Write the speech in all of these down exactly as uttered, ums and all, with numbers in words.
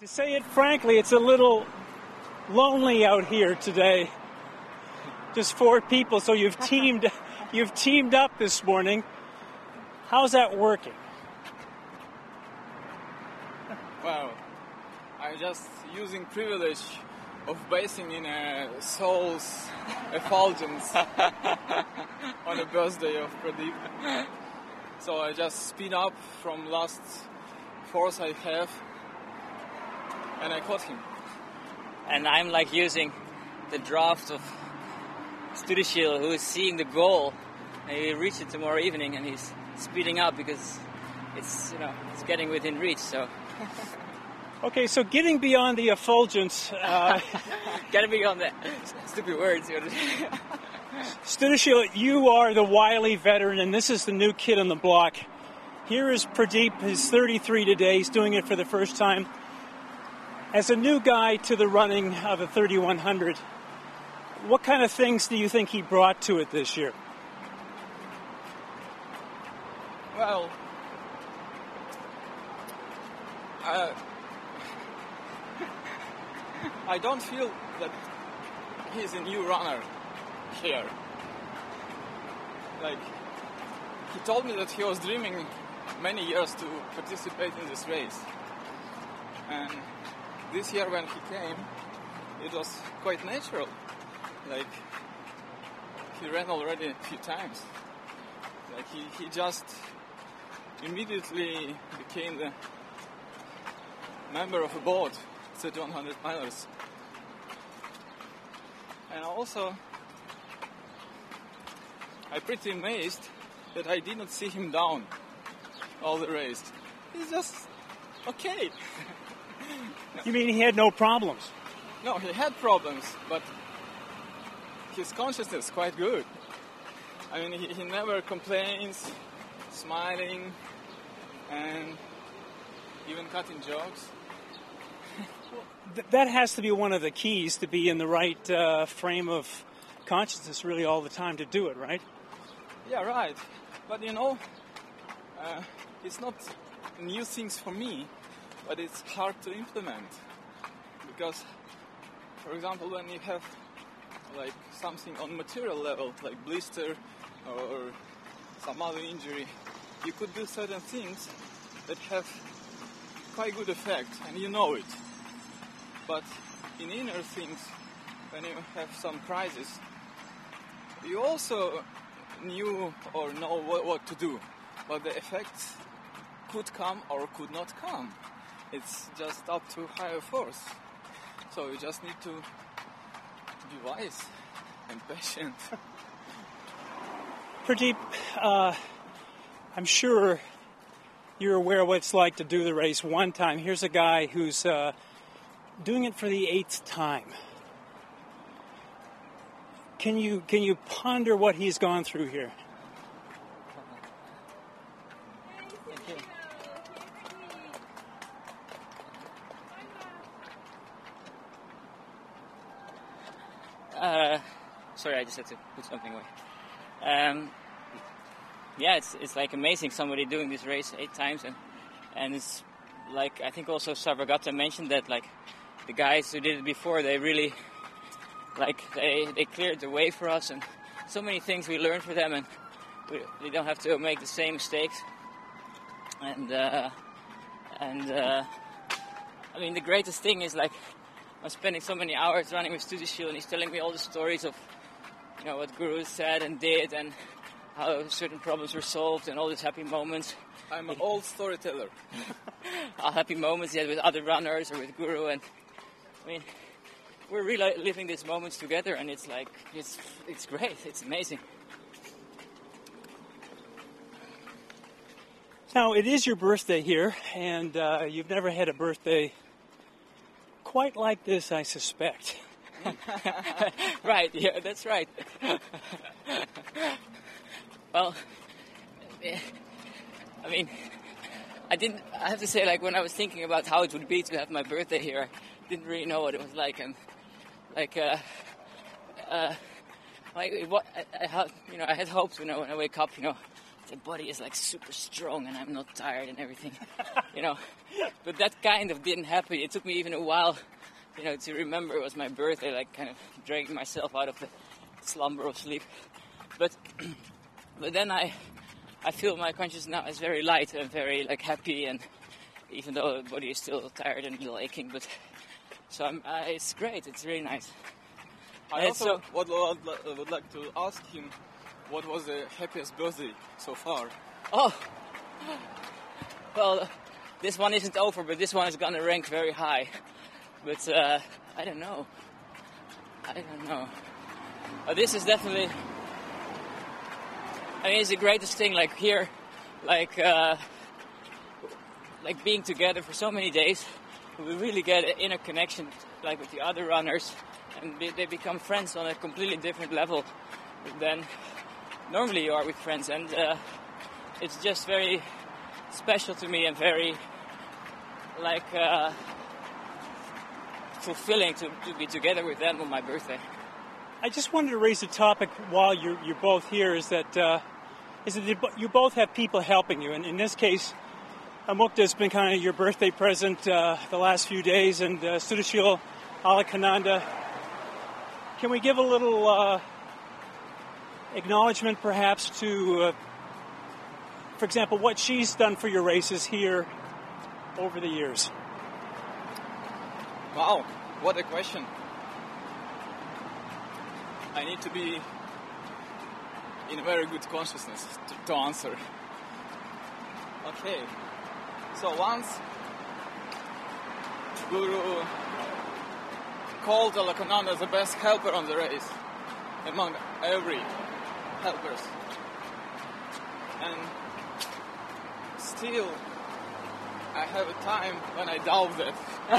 To say it frankly, it's a little lonely out here today. Just four people, so you've teamed you've teamed up this morning. How's that working? Well, I'm just using privilege of basing in a soul's effulgence on the birthday of Pradeep. So I just speed up from last force I have, and I caught him. And I'm like using the draft of Studishil, who is seeing the goal, and he reached it tomorrow evening, and he's speeding up because it's, you know, it's getting within reach. So. Okay, so getting beyond the effulgence. Uh, Gotta be on the stupid words. Studishil, you are the wily veteran, and this is the new kid on the block. Here is Pradeep. He's thirty-three today. He's doing it for the first time. As a new guy to the running of a thirty-one hundred, what kind of things do you think he brought to it this year? Well, uh, I don't feel that he's a new runner here. Like, he told me that he was dreaming many years to participate in this race. And this year when he came, it was quite natural. Like, he ran already a few times. Like, he, he just immediately became the member of a board, thirty-one hundred milers. And also, I'm pretty amazed that I did not see him down all the race. He's just okay. You mean he had no problems? No, he had problems, but his consciousness is quite good. I mean, he, he never complains, smiling, and even cutting jokes. Th- that has to be one of the keys to be in the right uh, frame of consciousness really all the time to do it, right? Yeah, right. But you know, uh, it's not new things for me, but it's hard to implement. Because, for example, when you have like something on material level, like blister or some other injury, you could do certain things that have quite good effect, and you know it. But in inner things, when you have some crisis, you also knew or know what, what to do, but the effects could come or could not come. It's just up to higher force. So you just need to be wise and patient. Pradeep, uh, I'm sure you're aware of what it's like to do the race one time. Here's a guy who's uh, doing it for the eighth time. Can you can you ponder what he's gone through here? Uh, sorry, I just had to put something away. Um, yeah, it's it's like amazing somebody doing this race eight times, and and it's like I think also Sarvagata mentioned that like the guys who did it before, they really like they they cleared the way for us, and so many things we learned from them, and we, we don't have to make the same mistakes. And uh, and uh, I mean the greatest thing is like I'm spending so many hours running with Studishil, and he's telling me all the stories of you know what Guru said and did, and how certain problems were solved, and all these happy moments. I'm an old storyteller. All happy moments he had with other runners or with Guru, and I mean, we're really living these moments together, and it's like it's it's great. It's amazing. Now, it is your birthday here, and uh, you've never had a birthday quite like this, I suspect. Right, yeah, that's right. Well, I mean, I didn't, I have to say, like, when I was thinking about how it would be to have my birthday here, I didn't really know what it was like, and, like, uh, uh, like, what, I, I had, you know, I had hopes when I, when I wake up, you know, the body is like super strong and I'm not tired and everything, you know. But that kind of didn't happen. It took me even a while, you know, to remember it was my birthday, like kind of dragging myself out of the slumber of sleep. But but then I I feel my consciousness now is very light and very like happy, and even though the body is still tired and a little aching, but so I'm, uh, it's great. It's really nice. I Uh, also so- would, would, would like to ask him what was the happiest birthday so far. Oh, well, this one isn't over, but this one is gonna rank very high. But uh, I don't know. I don't know. Uh, this is definitely. I mean, it's the greatest thing. Like here, like uh, like being together for so many days, we really get an inner connection, like with the other runners, and they, they become friends on a completely different level than normally you are with friends, and uh, it's just very special to me and very like uh, fulfilling to, to be together with them on my birthday. I just wanted to raise a topic while you're, you're both here, is that, uh, is that you both have people helping you. And in this case, Mukta has been kind of your birthday present uh, the last few days, and uh, Sudashil Alakananda. Can we give a little uh, acknowledgement perhaps to, uh, for example, what she's done for your races here over the years? Wow, what a question. I need to be in a very good consciousness to, to answer. Okay, so once Guru called Alakananda the best helper on the race among every helpers, and still I have a time when I doubt that.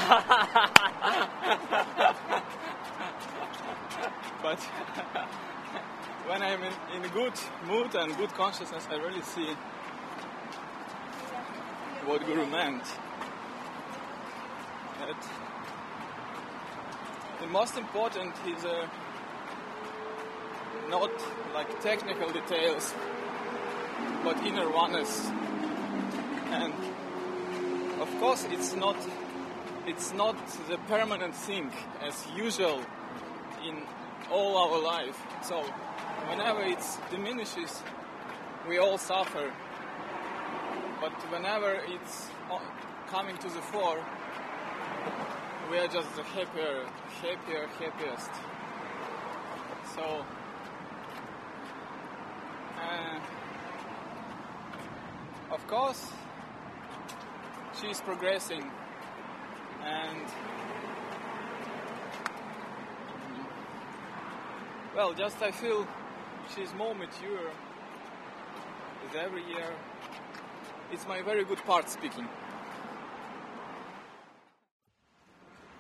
But when I'm in, in a good mood and good consciousness, I really see what Guru meant. That the most important is uh, not like technical details, but inner oneness. And of course, it's not it's not the permanent thing as usual in all our life. So whenever it diminishes, we all suffer. But whenever it's coming to the fore, we are just the happier, happier, happiest. So, uh, of course, she's progressing, and well, just I feel she's more mature with every year. It's my very good part speaking.